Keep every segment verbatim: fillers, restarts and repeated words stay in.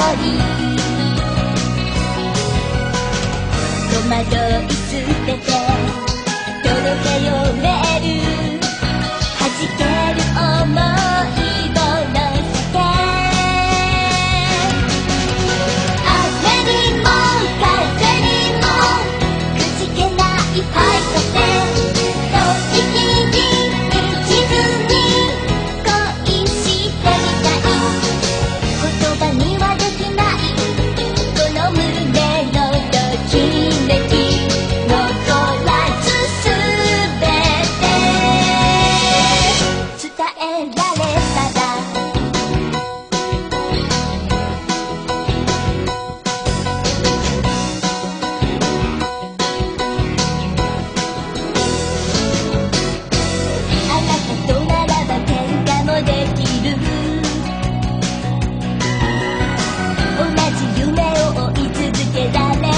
り戸惑い捨てて届けよメール弾ける想いの酒雨にも風にもくじけないファイトで一気に一途に恋してみたい言葉にはできないこの胸のときめき残らずすべて伝えられたらあなたとならば喧嘩もできる同じ夢を追い続けられる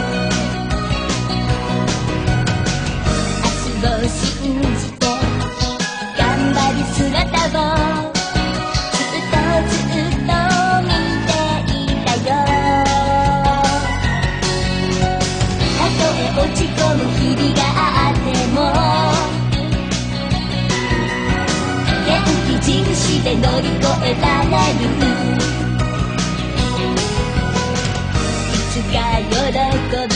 明日を信じて頑張る姿をずっとずっと見ていたよたとえ落ち込む日々があっても元気印で乗り越えられるいつか喜